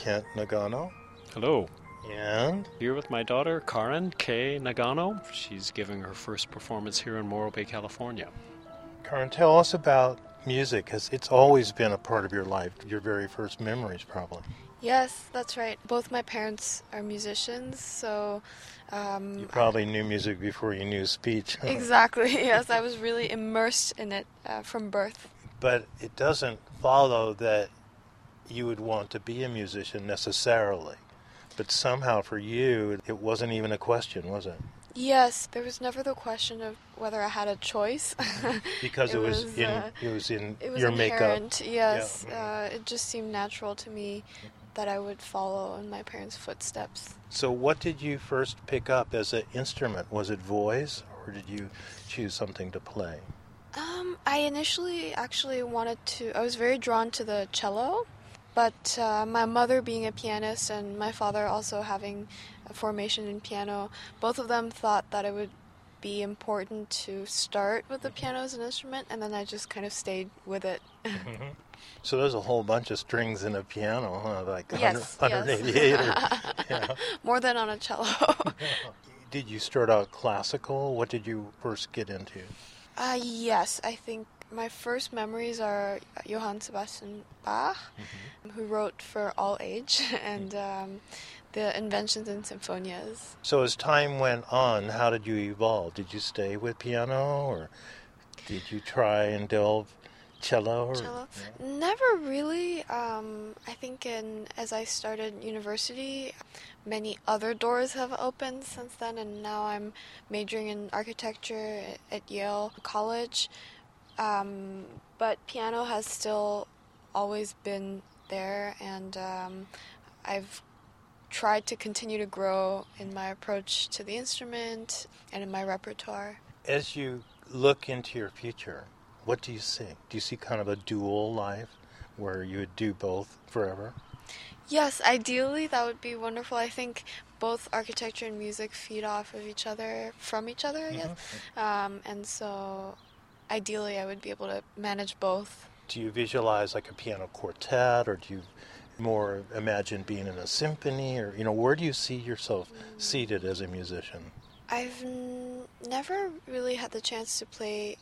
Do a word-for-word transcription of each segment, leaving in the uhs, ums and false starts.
Kent Nagano. Hello. And? Here with my daughter, Karen K. Nagano. She's giving her first performance here in Morro Bay, California. Karen, tell us about music, because it's always been a part of your life, your very first memories, probably. Yes, that's right. Both my parents are musicians, so... Um, you probably knew music before you knew speech. Exactly, yes. I was really immersed in it uh, from birth. But it doesn't follow that you would want to be a musician necessarily. But somehow for you, it wasn't even a question, was it? Yes, there was never the question of whether I had a choice. Because it, it was, was in uh, it was in it was your inherent, makeup. Yes, yeah. uh, it just seemed natural to me that I would follow in my parents' footsteps. So what did you first pick up as an instrument? Was it voice, or did you choose something to play? Um, I initially actually wanted to, I was very drawn to the cello, but uh, my mother being a pianist and my father also having a formation in piano, both of them thought that it would be important to start with the piano as an instrument, and then I just kind of stayed with it. Mm-hmm. So there's a whole bunch of strings in a piano, huh? Like yes, one hundred eighty-eight. Yes. Or, yeah. More than on a cello. Did you start out classical? What did you first get into? Uh, yes, I think my first memories are Johann Sebastian Bach, mm-hmm. who wrote for all age, and um, the Inventions and Sinfonias. So as time went on, how did you evolve? Did you stay with piano, or did you try and delve cello? Or, cello? Yeah. Never really. Um, I think in as I started university, many other doors have opened since then, and now I'm majoring in architecture at Yale College. Um, but piano has still always been there, and um, I've tried to continue to grow in my approach to the instrument and in my repertoire. As you look into your future, what do you see? Do you see kind of a dual life where you would do both forever? Yes, ideally that would be wonderful. I think both architecture and music feed off of each other, from each other, I guess. Mm-hmm. Um, and so ideally I would be able to manage both. Do you visualize like a piano quartet, or do you more imagine being in a symphony, or, you know, where do you see yourself mm. seated as a musician? I've n- never really had the chance to play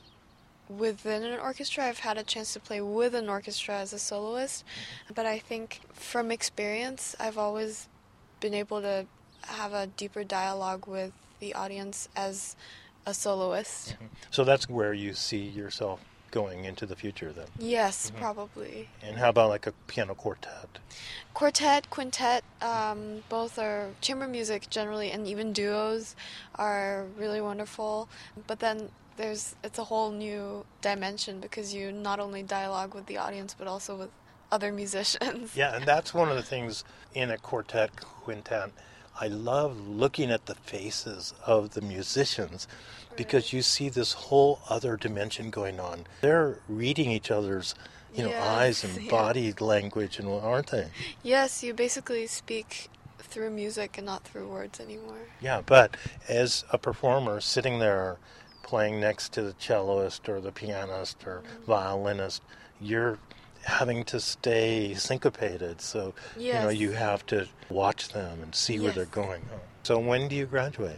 within an orchestra. I've had a chance to play with an orchestra as a soloist, but I think from experience I've always been able to have a deeper dialogue with the audience as a soloist. Mm-hmm. So that's where you see yourself going into the future then? Yes, mm-hmm. probably. And how about like a piano quartet? Quartet, quintet, um, both are chamber music generally, and even duos are really wonderful. But then there's it's a whole new dimension because you not only dialogue with the audience but also with other musicians. Yeah, and that's one of the things in a quartet, quintet. I love looking at the faces of the musicians because you see this whole other dimension going on. They're reading each other's, you know, yes, eyes and yes. body language, and aren't they? Yes, you basically speak through music and not through words anymore. Yeah, but as a performer sitting there playing next to the celloist or the pianist or mm-hmm. violinist, you're having to stay syncopated, so yes. you know you have to watch them and see yes. where they're going. So when do you graduate?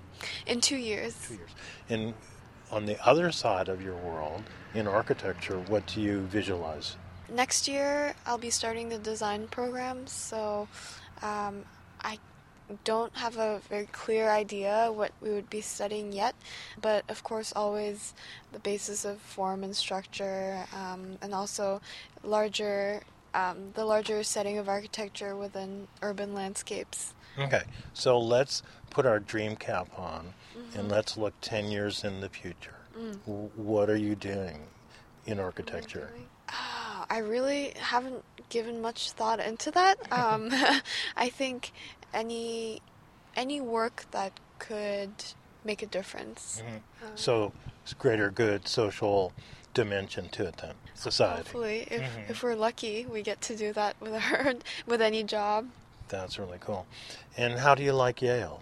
In two years. Two years. And on the other side of your world, in architecture, what do you visualize? Next year, I'll be starting the design program, so um, I don't have a very clear idea what we would be studying yet, but of course always the basis of form and structure, um, and also larger, um, the larger setting of architecture within urban landscapes. Okay, so let's put our dream cap on, mm-hmm. and let's look ten years in the future. Mm. W- what are you doing in architecture? Oh, I really haven't given much thought into that. Um, I think any any work that could make a difference. Mm-hmm. Um, so it's greater good social dimension to it then, society. Hopefully, if mm-hmm. if we're lucky, we get to do that with our with any job. That's really cool. And how do you like Yale?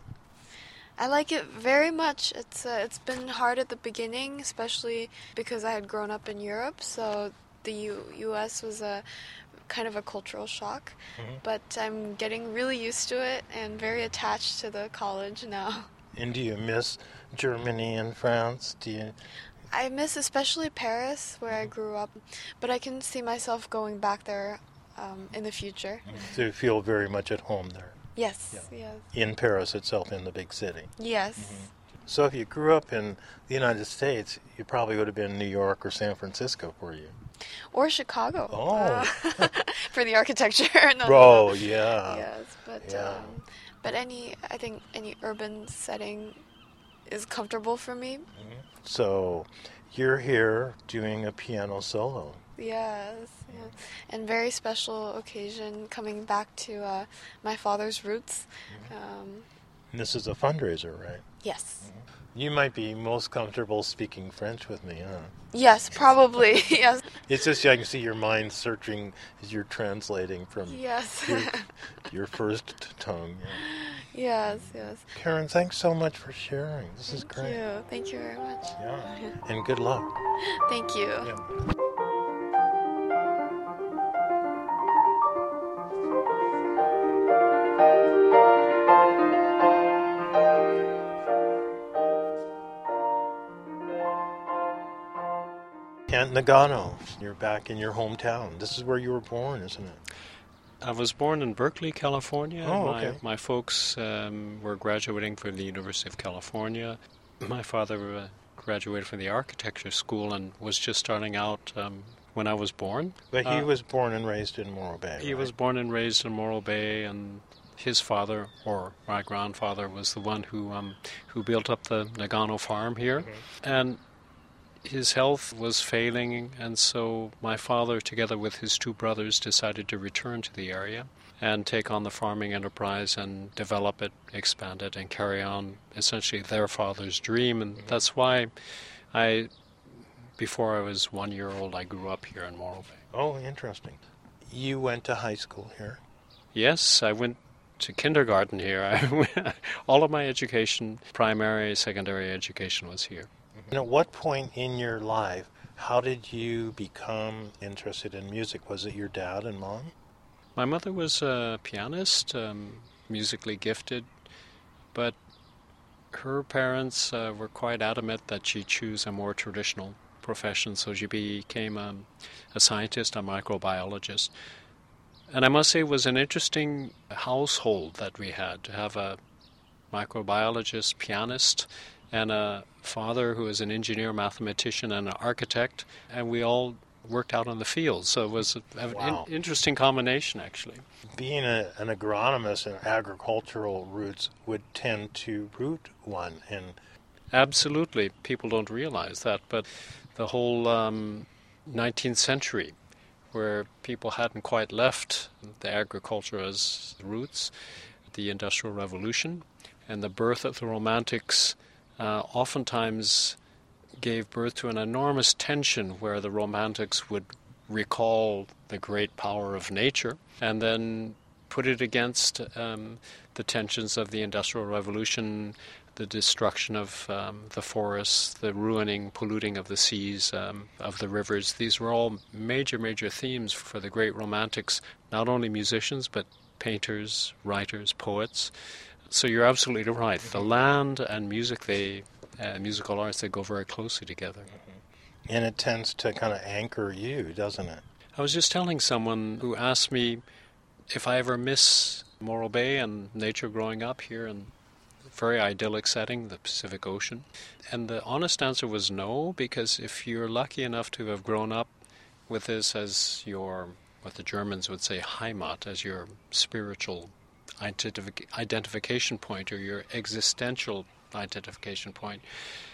I like it very much. It's uh, it's been hard at the beginning, especially because I had grown up in Europe, so the U- U.S. was a kind of a cultural shock, Mhm. but I'm getting really used to it and very attached to the college now. And do you miss Germany and France? Do you? I miss especially Paris, where I grew up, but I can see myself going back there um, in the future. Do you feel very much at home there? Yes, Yeah. yes, In Paris itself, in the big city. yes. So if you grew up in the United States, you probably would have been New York or San Francisco, were you? Or Chicago. Oh. uh, for the architecture. no, no, Oh, no. yeah. Yes, but Yeah. um, but any I think any urban setting is comfortable for me. So you're here doing a piano solo. Yes, yeah. And very special occasion coming back to uh, my father's roots. Um, And this is a fundraiser, right? yes. You might be most comfortable speaking French with me, huh? Yes, probably. yes. It's just I can see your mind searching as you're translating from Yes. your, your first t- tongue. Yeah. yes, yes. Karen, thanks so much for sharing. This is Thank great. you. Thank you very much. Yeah. And good luck. Thank you. Yeah. Kent Nagano, you're back in your hometown. This is where you were born, isn't it? I was born in Berkeley, California. Oh, my, okay. my folks um, were graduating from the University of California. My father uh, graduated from the architecture school and was just starting out um, when I was born. But he Uh, was born and raised in Morro Bay. He right? was born and raised in Morro Bay, and his father, or my grandfather, was the one who um, who built up the Nagano farm here. And his health was failing, and so my father, together with his two brothers, decided to return to the area and take on the farming enterprise and develop it, expand it, and carry on essentially their father's dream. And that's why I, before I was one year old, I grew up here in Morro Bay. Oh, interesting. You went to high school here. Yes, I went to kindergarten here. I, all of my education, primary, secondary education, was here. And at what point in your life, how did you become interested in music? Was it your dad and mom? My mother was a pianist, um, musically gifted, but her parents uh, were quite adamant that she choose a more traditional profession, so she became um, a scientist, a microbiologist. And I must say it was an interesting household that we had, to have a microbiologist, pianist, and a father who was an engineer, mathematician, and an architect, and we all worked out on the field. So it was an Wow. in- interesting combination, actually. Being a, an agronomist and agricultural roots would tend to root one in. Absolutely. People don't realize that, but the whole um, nineteenth century, where people hadn't quite left the agriculture as roots, the Industrial Revolution, and the birth of the Romantics uh, oftentimes gave birth to an enormous tension where the Romantics would recall the great power of nature and then put it against um, the tensions of the Industrial Revolution, the destruction of um, the forests, the ruining, polluting of the seas, um, of the rivers. These were all major, major themes for the great Romantics, not only musicians, but painters, writers, poets. So you're absolutely right. The land and music, they uh, musical arts, they go very closely together. And it tends to kind of anchor you, doesn't it? I was just telling someone who asked me if I ever miss Morro Bay and nature growing up here in a very idyllic setting, the Pacific Ocean. And the honest answer was no, because if you're lucky enough to have grown up with this as your, what the Germans would say, Heimat, as your spiritual identif- identification point or your existential identification point,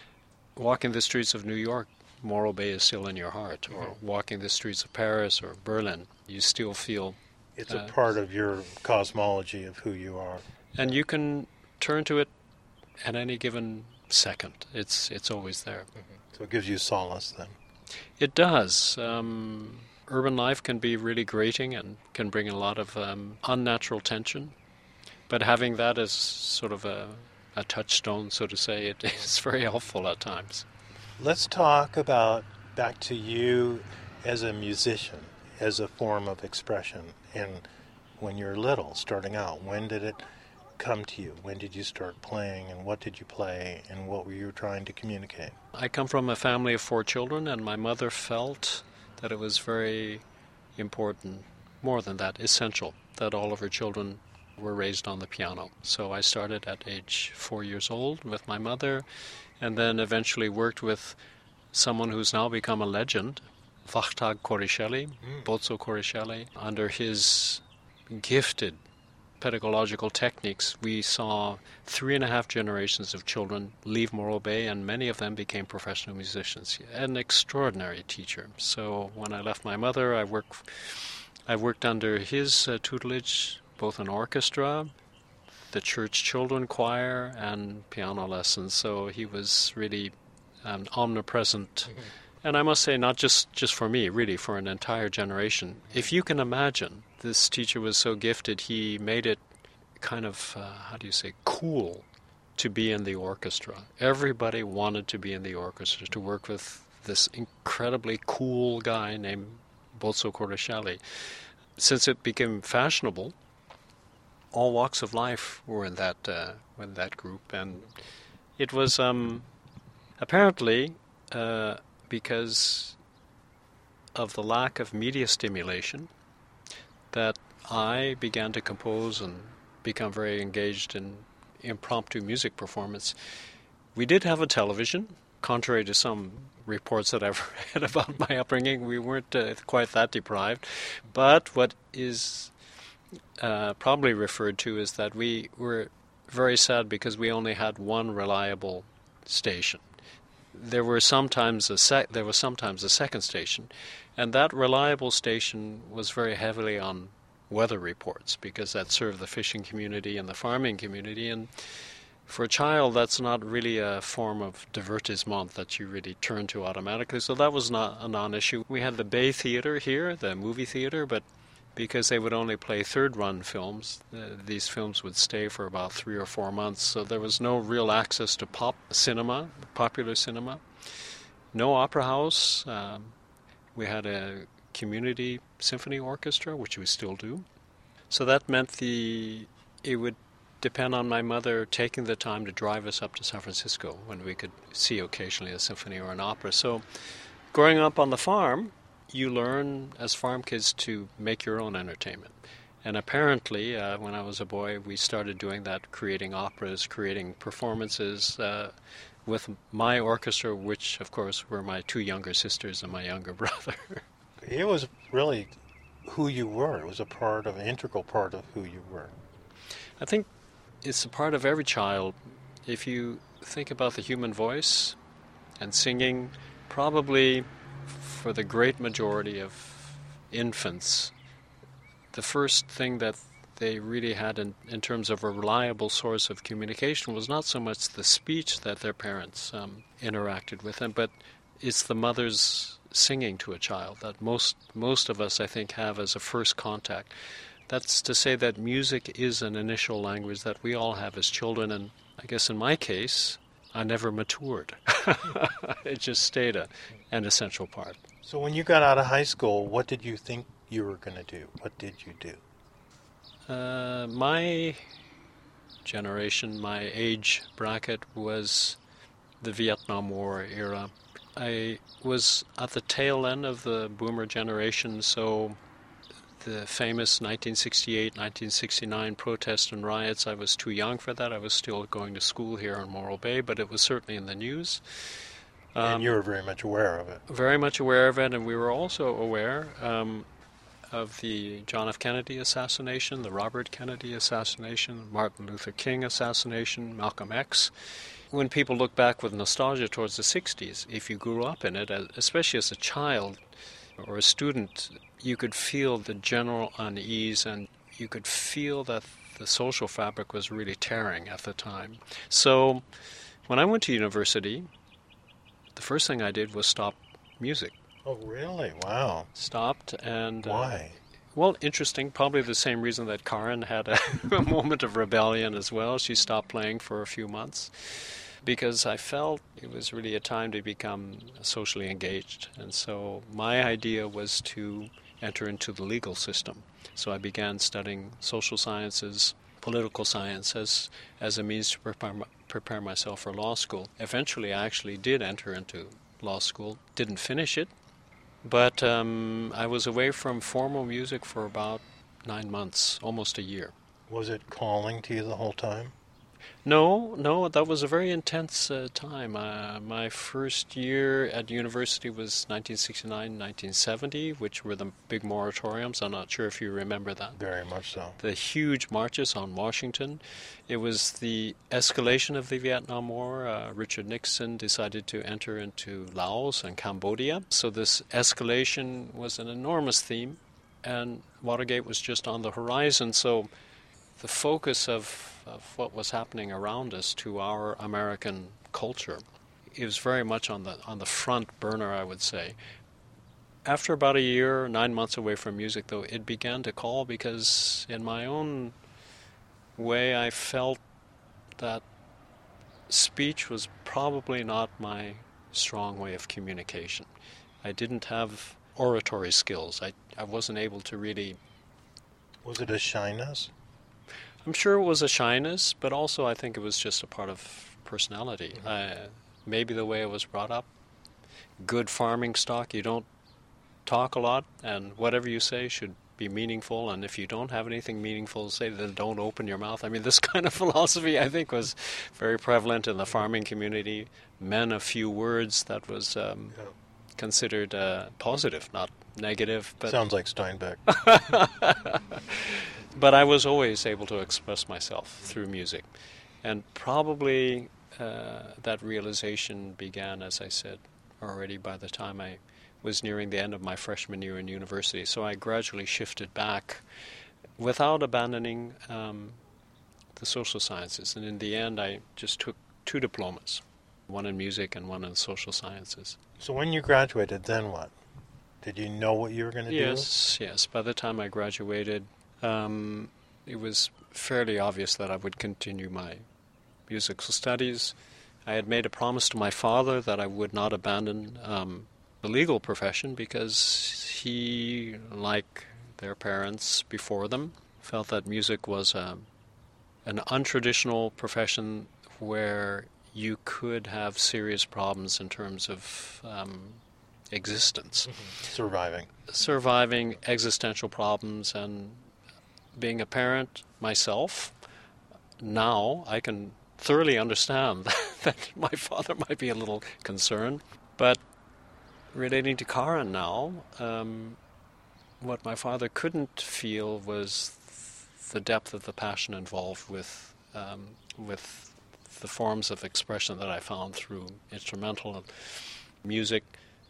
walking the streets of New York, Morro Bay is still in your heart, or Mhm. walking the streets of Paris or Berlin, you still feel, It's Uh, a part of your cosmology of who you are. and you can turn to it at any given second. It's it's always there. So it gives you solace then. It does. Um, urban life can be really grating and can bring a lot of um, unnatural tension, but having that as sort of a, a touchstone, so to say, it is very helpful at times. Let's talk about back to you as a musician. as a form of expression? And when you're little, starting out, when did it come to you? When did you start playing, and what did you play, and what were you trying to communicate? I come from a family of four children, and my mother felt that it was very important, more than that, essential, that all of her children were raised on the piano. So I started at age four years old with my mother, and then eventually worked with someone who's now become a legend, Wachtag Korishelli, mm. Bozzo Korishelli. Under his gifted pedagogical techniques, we saw three and a half generations of children leave Morro Bay, and many of them became professional musicians. An extraordinary teacher. So when I left my mother, I worked, I worked under his uh, tutelage, both in orchestra, the church children choir, and piano lessons. So he was really um, omnipresent. Mm-hmm. And I must say, not just, just for me, really for an entire generation. If you can imagine, this teacher was so gifted, he made it kind of, uh, how do you say, cool to be in the orchestra. Everybody wanted to be in the orchestra, to work with this incredibly cool guy named Bozzo Korishelli. Since it became fashionable, all walks of life were in that uh, in that group, and it was um, apparently uh, because of the lack of media stimulation that I began to compose and become very engaged in impromptu music performance. We did have a television. Contrary to some reports that I've read about my upbringing, we weren't uh, quite that deprived. But what is uh, probably referred to is that we were very sad because we only had one reliable station. There were sometimes a sec- there was sometimes a second station, and that reliable station was very heavily on weather reports because that served the fishing community and the farming community. And for a child, that's not really a form of divertissement that you really turn to automatically. So that was not a non-issue. We had the Bay Theatre here, the movie theatre, but because they would only play third-run films, uh, these films would stay for about three or four months. So there was no real access to pop cinema, popular cinema. No opera house. Um, we had a community symphony orchestra, which we still do. So that meant the it would depend on my mother taking the time to drive us up to San Francisco when we could see occasionally a symphony or an opera. So growing up on the farm, you learn as farm kids to make your own entertainment. And apparently, uh, when I was a boy, we started doing that, creating operas, creating performances uh, with my orchestra, which, of course, were my two younger sisters and my younger brother. It was really who you were. It was a part of, an integral part of who you were. I think it's a part of every child. If you think about the human voice and singing, probably for the great majority of infants, the first thing that they really had in, in terms of a reliable source of communication was not so much the speech that their parents um, interacted with them, but it's the mother's singing to a child that most most of us, I think, have as a first contact. That's to say that music is an initial language that we all have as children, and I guess in my case, I never matured. It just stayed a, an essential part. So when you got out of high school, what did you think you were going to do? What did you do? Uh, my generation, my age bracket was the Vietnam War era. I was at the tail end of the boomer generation, so the famous nineteen sixty-eight nineteen sixty-nine protests and riots, I was too young for that. I was still going to school here in Morro Bay, but it was certainly in the news. Um, and you were very much aware of it. Very much aware of it, and we were also aware um, of the John F. Kennedy assassination, the Robert Kennedy assassination, Martin Luther King assassination, Malcolm X. When people look back with nostalgia towards the sixties, if you grew up in it, especially as a child or a student, you could feel the general unease, and you could feel that the social fabric was really tearing at the time. So when I went to university, the first thing I did was stop music. Oh, really? Wow. Stopped and... Why? Uh, well, interesting. Probably the same reason that Karen had a, a moment of rebellion as well. She stopped playing for a few months because I felt it was really a time to become socially engaged. And so my idea was to enter into the legal system. So I began studying social sciences, political science as, as a means to prepare, prepare myself for law school. Eventually, I actually did enter into law school, didn't finish it, but um, I was away from formal music for about nine months, almost a year. Was it calling to you the whole time? No, no, that was a very intense uh, time. Uh, my first year at university was nineteen sixty-nine, nineteen seventy, which were the big moratoriums. I'm not sure if you remember that. Very much so. The huge marches on Washington. It was the escalation of the Vietnam War. Uh, Richard Nixon decided to enter into Laos and Cambodia. So this escalation was an enormous theme, and Watergate was just on the horizon. So the focus of, of what was happening around us to our American culture, it was very much on the on the front burner, I would say. After about a year, nine months away from music, though, it began to call because in my own way I felt that speech was probably not my strong way of communication. I didn't have oratory skills. I, I wasn't able to really... Was it a shyness? I'm sure it was a shyness, but also I think it was just a part of personality. Mm-hmm. Uh, maybe the way I was brought up. Good farming stock, you don't talk a lot, and whatever you say should be meaningful, and if you don't have anything meaningful to say, then don't open your mouth. I mean, this kind of philosophy, I think, was very prevalent in the farming community. Men of few words, that was um, yeah. considered uh, positive, not negative. But sounds like Steinbeck. But I was always able to express myself through music. And probably uh, that realization began, as I said, already by the time I was nearing the end of my freshman year in university. So I gradually shifted back without abandoning um, the social sciences. And in the end, I just took two diplomas, one in music and one in social sciences. So when you graduated, then what? Did you know what you were going to yes, do? Yes, yes. By the time I graduated, um, it was fairly obvious that I would continue my musical studies. I had made a promise to my father that I would not abandon um, the legal profession because he, like their parents before them, felt that music was a, an untraditional profession where you could have serious problems in terms of um, existence. Mm-hmm. Surviving. Surviving existential problems, and being a parent myself, now I can thoroughly understand that my father might be a little concerned. But relating to Karin now, um, what my father couldn't feel was the depth of the passion involved with um, with the forms of expression that I found through instrumental music.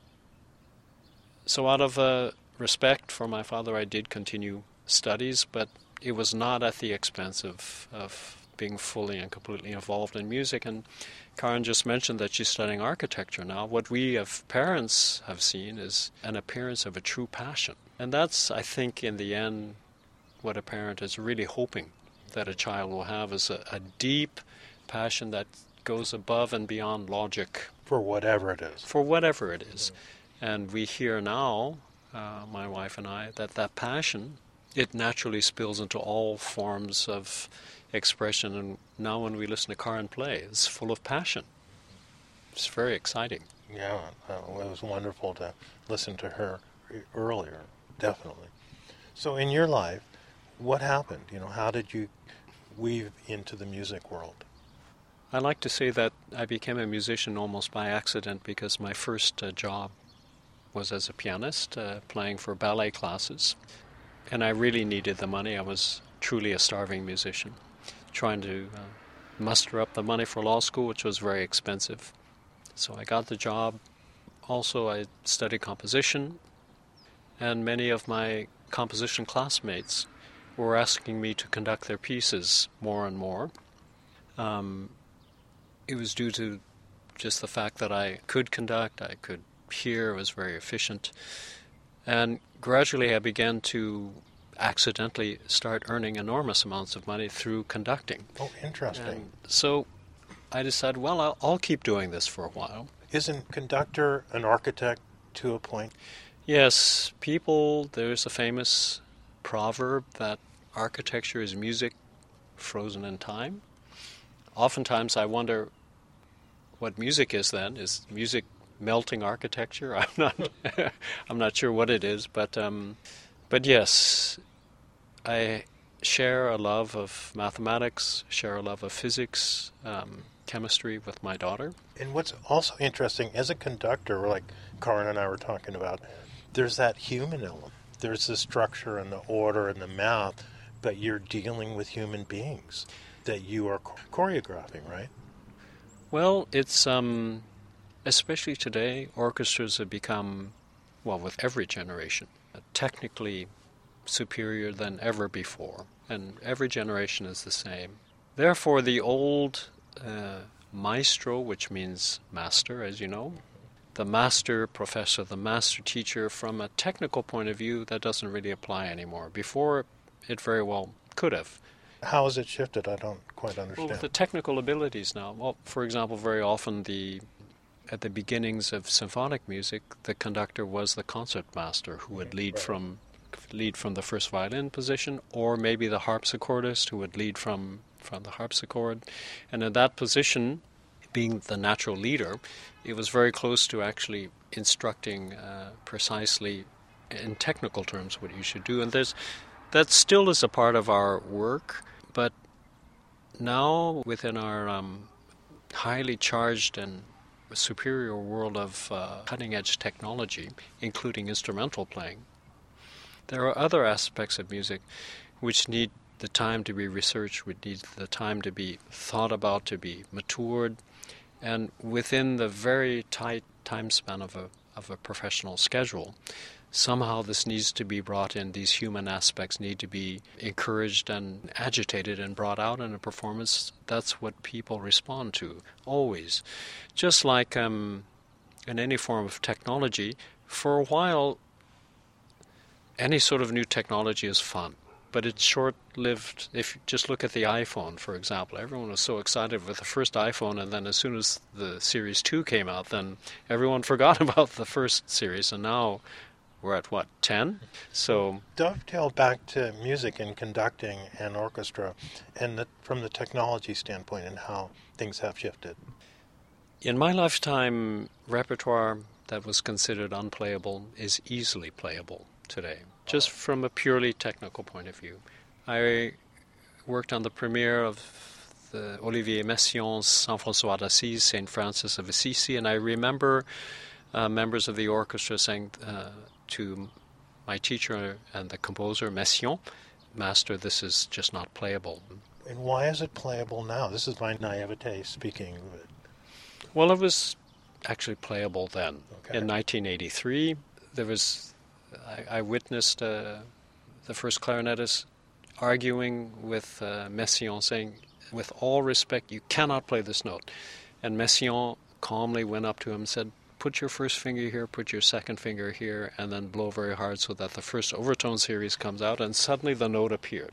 So out of uh, respect for my father, I did continue studies, but it was not at the expense of, of being fully and completely involved in music. And Karin just mentioned that she's studying architecture now. What we as parents have seen is an appearance of a true passion. And that's, I think, in the end, what a parent is really hoping that a child will have, is a, a deep passion that goes above and beyond logic. For whatever it is. For whatever it is. Yeah. And we hear now, uh, my wife and I, that that passion, it naturally spills into all forms of expression. And now when we listen to Karin play, it's full of passion. It's very exciting. Yeah, uh, it was wonderful to listen to her earlier, definitely. So in your life, what happened? You know, how did you weave into the music world? I like to say that I became a musician almost by accident, because my first uh, job was as a pianist, uh, playing for ballet classes. And I really needed the money. I was truly a starving musician, trying to uh, muster up the money for law school, which was very expensive. So I got the job. Also, I studied composition, and many of my composition classmates were asking me to conduct their pieces more and more. Um, it was due to just the fact that I could conduct, I could hear, was very efficient. And gradually I began to accidentally start earning enormous amounts of money through conducting. Oh, interesting. And so I decided, well, I'll, I'll keep doing this for a while. Isn't conductor an architect to a point? Yes, people, there's a famous proverb that architecture is music frozen in time. Oftentimes I wonder what music is then. Is music melting architecture? I'm not I'm not sure what it is, but um, but yes, I share a love of mathematics, share a love of physics, um, chemistry with my daughter. And what's also interesting, as a conductor, like Karin and I were talking about, there's that human element. There's the structure and the order and the math, but you're dealing with human beings that you are choreographing, right? Well, it's um, especially today, orchestras have become, well, with every generation, technically superior than ever before, and every generation is the same. Therefore, the old uh, maestro, which means master, as you know, the master professor, the master teacher, from a technical point of view, that doesn't really apply anymore. Before, it very well could have. How has it shifted? I don't quite understand. Well, with the technical abilities now, well, for example, very often the at the beginnings of symphonic music, the conductor was the concertmaster who would lead Right. from lead from the first violin position, or maybe the harpsichordist who would lead from, from the harpsichord. And in that position, being the natural leader, it was very close to actually instructing uh, precisely in technical terms what you should do. And there's that still is a part of our work, but now within our um, highly charged and superior world of uh, cutting-edge technology, including instrumental playing, there are other aspects of music which need the time to be researched, which need the time to be thought about, to be matured, and within the very tight time span of a of a professional schedule, somehow this needs to be brought in. These human aspects need to be encouraged and agitated and brought out in a performance. That's what people respond to, always. Just like um, in any form of technology, for a while, any sort of new technology is fun, but it's short-lived. If you just look at the iPhone, for example, everyone was so excited with the first iPhone, and then as soon as the Series two came out, then everyone forgot about the first series, and now we're at, what, ten? So Dovetail back to music and conducting and orchestra, and the, from the technology standpoint and how things have shifted. in my lifetime, repertoire that was considered unplayable is easily playable today, just from a purely technical point of view. I worked on the premiere of the Olivier Messiaen's Saint François d'Assise, Saint Francis of Assisi, and I remember uh, members of the orchestra saying uh, to my teacher and the composer, Messiaen, "Master, this is just not playable." And why is it playable now? This is my naivete speaking. Well, it was actually playable then. Okay. In nineteen eighty-three, there was I, I witnessed uh, the first clarinetist arguing with uh, Messiaen, saying, "With all respect, you cannot play this note." And Messiaen calmly went up to him and said, "Put your first finger here, put your second finger here, and then blow very hard so that the first overtone series comes out," and suddenly the note appeared.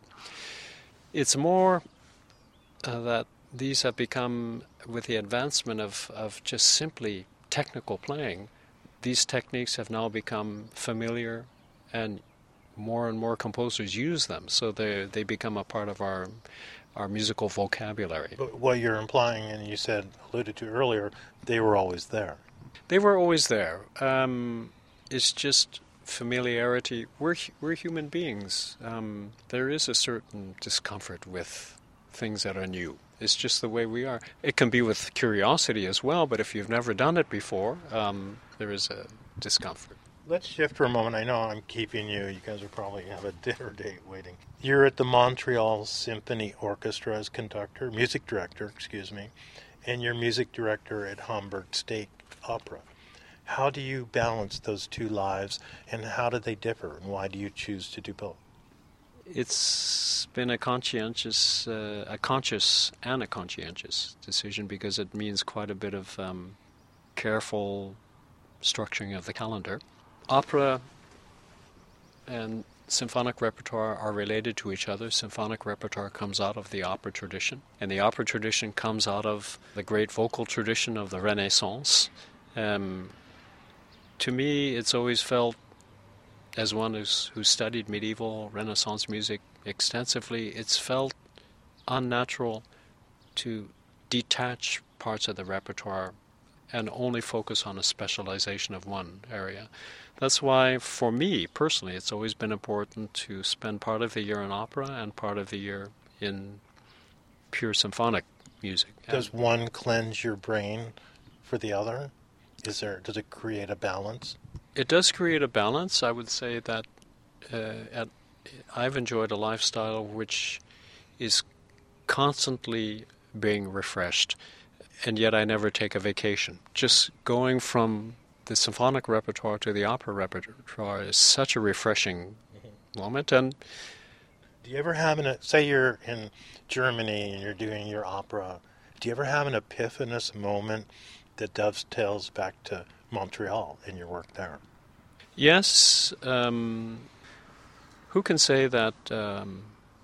It's more uh, that these have become, with the advancement of, of just simply technical playing, these techniques have now become familiar, and more and more composers use them, so they they become a part of our our musical vocabulary. But what you're implying, and you said, alluded to earlier, they were always there. They were always there. Um, it's just familiarity. We're we're human beings. Um, there is a certain discomfort with things that are new. It's just the way we are. It can be with curiosity as well, but if you've never done it before, um, there is a discomfort. Let's shift for a moment. I know I'm keeping you. You guys will probably have a dinner date waiting. You're at the Montreal Symphony Orchestra as conductor, music director, excuse me, and you're music director at Hamburg State Opera. How do you balance those two lives, and how do they differ, and why do you choose to do both? It's been a conscientious, uh, a conscious and a conscientious decision, because it means quite a bit of um, careful structuring of the calendar. Opera and symphonic repertoire are related to each other. Symphonic repertoire comes out of the opera tradition, and the opera tradition comes out of the great vocal tradition of the Renaissance. Um, to me, it's always felt as one who's, who studied medieval Renaissance music extensively, it's felt unnatural to detach parts of the repertoire and only focus on a specialization of one area. That's why, for me personally, it's always been important to spend part of the year in opera and part of the year in pure symphonic music. Does and one cleanse your brain for the other? Is there? Does it create a balance? It does create a balance. I would say that uh, at, I've enjoyed a lifestyle which is constantly being refreshed, and yet I never take a vacation. Just going from the symphonic repertoire to the opera repertoire is such a refreshing mm-hmm. moment. And do you ever have an, say you're in Germany and you're doing your opera, do you ever have an epiphanous moment that dovetails back to Montreal in your work there? Yes. Um, who can say that um,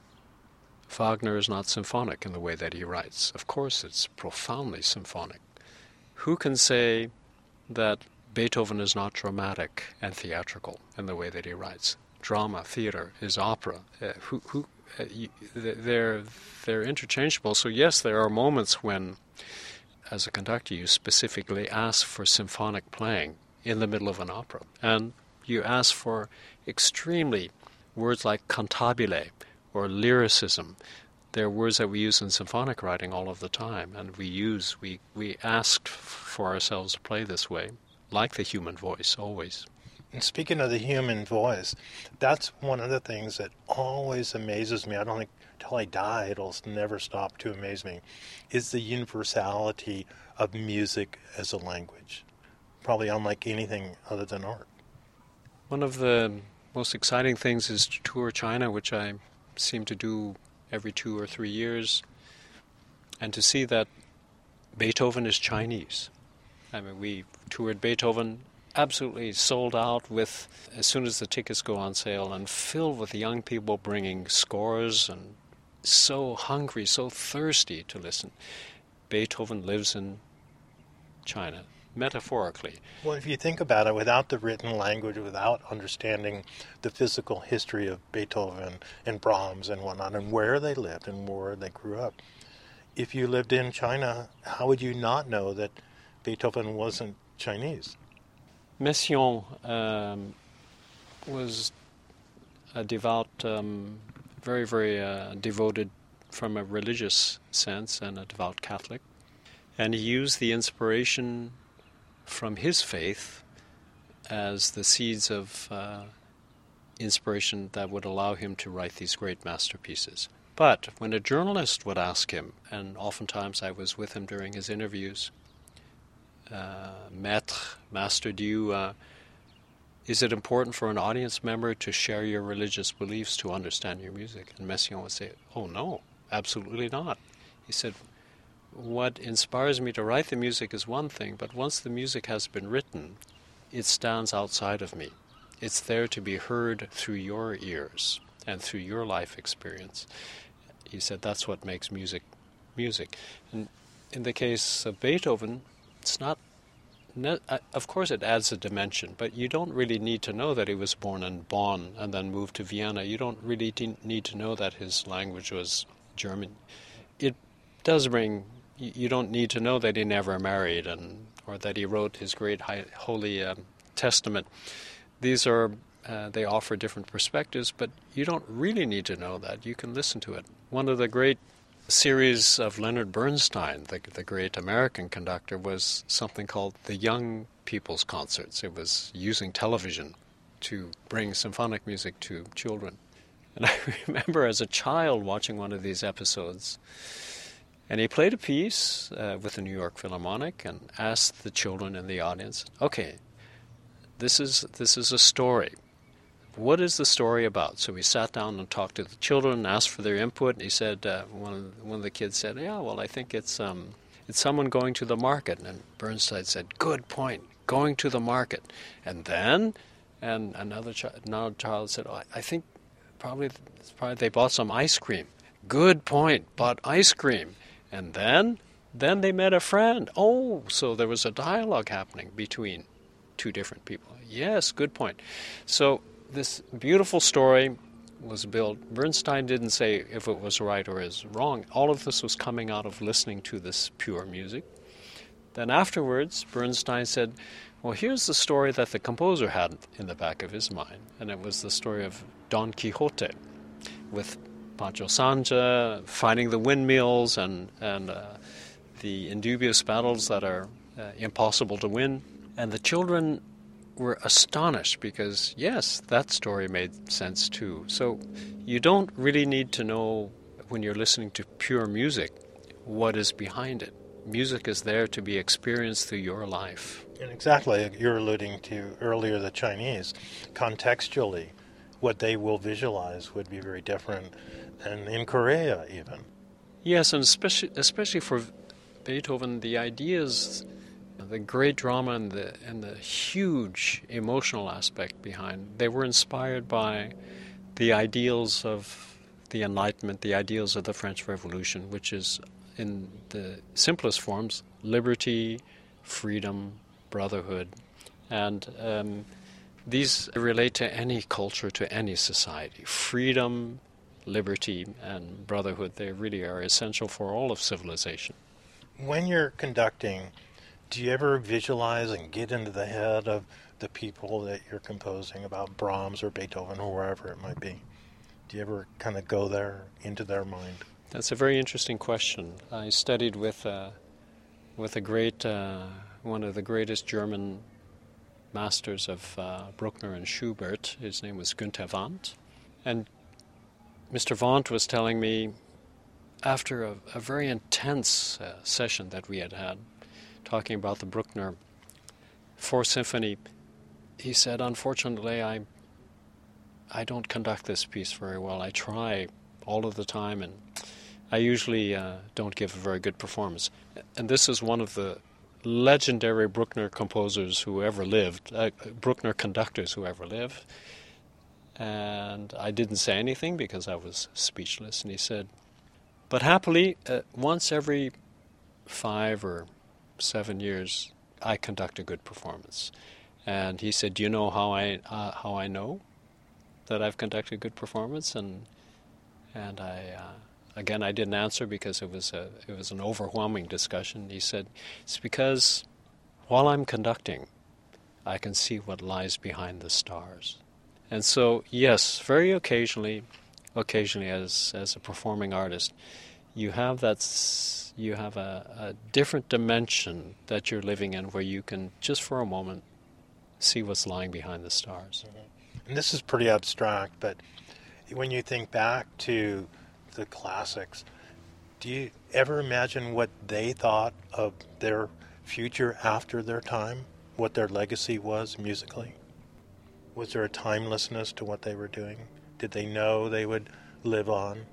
Wagner is not symphonic in the way that he writes? Of course, it's profoundly symphonic. Who can say that Beethoven is not dramatic and theatrical in the way that he writes? Drama, theater, is opera. Uh, who, who, uh, you, they're they're interchangeable. So yes, there are moments when, as a conductor, you specifically ask for symphonic playing in the middle of an opera, and you ask for extremely words like cantabile or lyricism. They're words that we use in symphonic writing all of the time, and we use, we, we asked for ourselves to play this way, like the human voice, always. And speaking of the human voice, that's one of the things that always amazes me. I don't think till I die it'll never stop to amaze me, is the universality of music as a language. Probably unlike anything other than art. One of the most exciting things is to tour China, which I seem to do every two or three years, and to see that Beethoven is Chinese. I mean, we toured Beethoven, absolutely sold out with, as soon as the tickets go on sale, and filled with young people bringing scores and so hungry, so thirsty to listen. Beethoven lives in China, metaphorically. Well, if you think about it, without the written language, without understanding the physical history of Beethoven and Brahms and whatnot, and where they lived and where they grew up, if you lived in China, how would you not know that Beethoven wasn't Chinese? Messiaen um, was a devout, um, very, very uh, devoted from a religious sense, and a devout Catholic. And he used the inspiration from his faith as the seeds of uh, inspiration that would allow him to write these great masterpieces. But when a journalist would ask him, and oftentimes I was with him during his interviews, uh, Maître, Master, do you, uh, is it important for an audience member to share your religious beliefs to understand your music? And Messiaen would say, oh no, absolutely not. He said, what inspires me to write the music is one thing, but once the music has been written, it stands outside of me. It's there to be heard through your ears and through your life experience. He said that's what makes music music. And in the case of Beethoven, it's not, ne- of course it adds a dimension, but you don't really need to know that he was born in Bonn and then moved to Vienna. You don't really need to know that his language was German. It does bring, you don't need to know that he never married and or that he wrote his great high, holy um, testament. These are, uh, they offer different perspectives, but you don't really need to know that. You can listen to it. One of the great series of Leonard Bernstein, the, the great American conductor, was something called the Young People's Concerts. It was using television to bring symphonic music to children. And I remember as a child watching one of these episodes, and he played a piece uh, with the New York Philharmonic and asked the children in the audience, okay, this is this is a story. What is the story about? So we sat down and talked to the children and asked for their input. And he said, uh, one, of, one of the kids said, yeah, well, I think it's um, it's someone going to the market. And Bernstein said, good point, going to the market. And then, and another, chi- another child said, oh, I think probably, probably they bought some ice cream. Good point, bought ice cream. And then, then they met a friend. Oh, so there was a dialogue happening between two different people. Yes, good point. So this beautiful story was built. Bernstein didn't say if it was right or is wrong. All of this was coming out of listening to this pure music. Then afterwards, Bernstein said, well, here's the story that the composer had in the back of his mind. And it was the story of Don Quixote with Pancho Sanja fighting the windmills and, and uh, the indubious battles that are uh, impossible to win. And the children were astonished because, yes, that story made sense too. So you don't really need to know when you're listening to pure music what is behind it. Music is there to be experienced through your life. And exactly, you're alluding to earlier the Chinese. Contextually, what they will visualize would be very different than in Korea even. Yes, and especially, especially for Beethoven, the ideas, the great drama and the, and the huge emotional aspect behind, they were inspired by the ideals of the Enlightenment, the ideals of the French Revolution, which is, in the simplest forms, liberty, freedom, brotherhood. And um, these relate to any culture, to any society. Freedom, liberty, and brotherhood, they really are essential for all of civilization. When you're conducting, do you ever visualize and get into the head of the people that you're composing, about Brahms or Beethoven or wherever it might be? Do you ever kind of go there, into their mind? That's a very interesting question. I studied with uh, with a great, uh, one of the greatest German masters of uh, Bruckner and Schubert. His name was Günther Wandt. And Mister Wandt was telling me, after a, a very intense uh, session that we had had, talking about the Bruckner Fourth Symphony, he said, unfortunately, I I don't conduct this piece very well. I try all of the time, and I usually uh, don't give a very good performance. And this is one of the legendary Bruckner composers who ever lived, uh, Bruckner conductors who ever lived. And I didn't say anything because I was speechless. And he said, but happily, uh, once every five or seven years, I conduct a good performance. And he said, do you know how I uh, how I know that I've conducted a good performance? And and I uh, again I didn't answer because it was a it was an overwhelming discussion. He said, it's because while I'm conducting, I can see what lies behind the stars. And so, yes, very occasionally, occasionally as as a performing artist, you have that s- you have a, a different dimension that you're living in, where you can just for a moment see what's lying behind the stars. Mm-hmm. And this is pretty abstract, but when you think back to the classics, do you ever imagine what they thought of their future after their time, what their legacy was musically? Was there a timelessness to what they were doing? Did they know they would live on?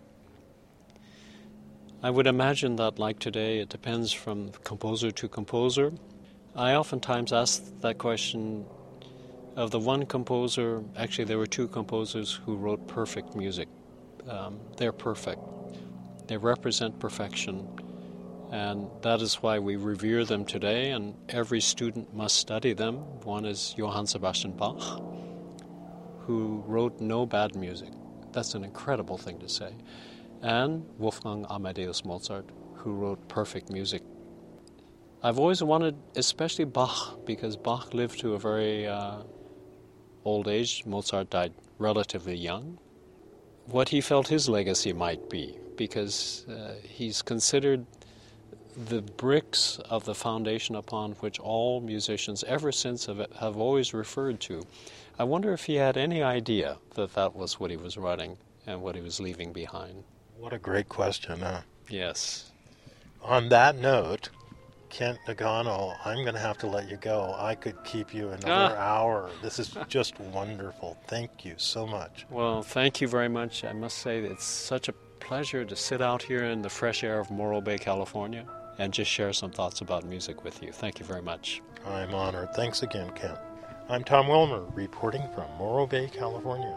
I would imagine that, like today, it depends from composer to composer. I oftentimes ask that question of the one composer. Actually, there were two composers who wrote perfect music. Um, they're perfect. They represent perfection. And that is why we revere them today, and every student must study them. One is Johann Sebastian Bach, who wrote no bad music. That's an incredible thing to say. And Wolfgang Amadeus Mozart, who wrote perfect music. I've always wanted, especially Bach, because Bach lived to a very uh, old age. Mozart died relatively young. What he felt his legacy might be, because uh, he's considered the bricks of the foundation upon which all musicians ever since have, have always referred to. I wonder if he had any idea that that was what he was writing and what he was leaving behind. What a great question, huh? Yes. On that note, Kent Nagano, I'm going to have to let you go. I could keep you another Ah. hour. This is just wonderful. Thank you so much. Well, thank you very much. I must say it's such a pleasure to sit out here in the fresh air of Morro Bay, California, and just share some thoughts about music with you. Thank you very much. I'm honored. Thanks again, Kent. I'm Tom Wilmer, reporting from Morro Bay, California.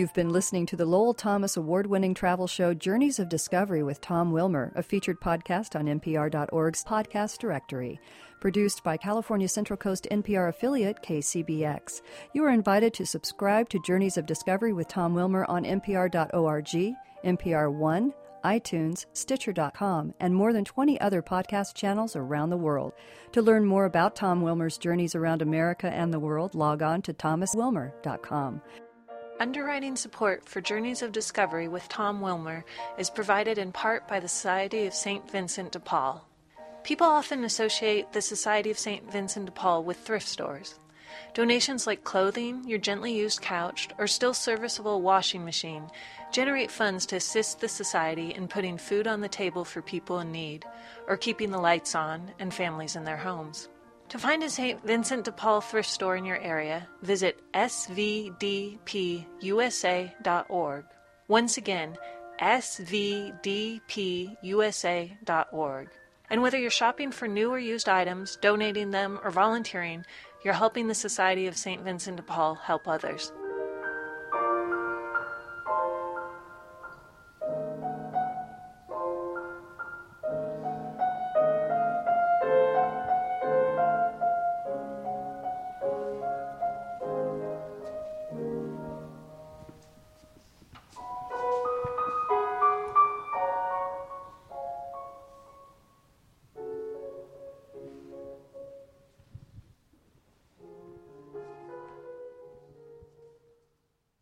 You've been listening to the Lowell Thomas award-winning travel show Journeys of Discovery with Tom Wilmer, a featured podcast on N P R dot org's podcast directory. Produced by California Central Coast N P R affiliate K C B X. You are invited to subscribe to Journeys of Discovery with Tom Wilmer on N P R dot org, N P R One, iTunes, Stitcher dot com, and more than twenty other podcast channels around the world. To learn more about Tom Wilmer's journeys around America and the world, log on to thomas wilmer dot com. Underwriting support for Journeys of Discovery with Tom Wilmer is provided in part by the Society of Saint Vincent de Paul. People often associate the Society of Saint Vincent de Paul with thrift stores. Donations like clothing, your gently used couch, or still serviceable washing machine generate funds to assist the Society in putting food on the table for people in need, or keeping the lights on and families in their homes. To find a Saint Vincent de Paul thrift store in your area, visit S V D P U S A dot org. Once again, S V D P U S A dot org. And whether you're shopping for new or used items, donating them, or volunteering, you're helping the Society of Saint Vincent de Paul help others.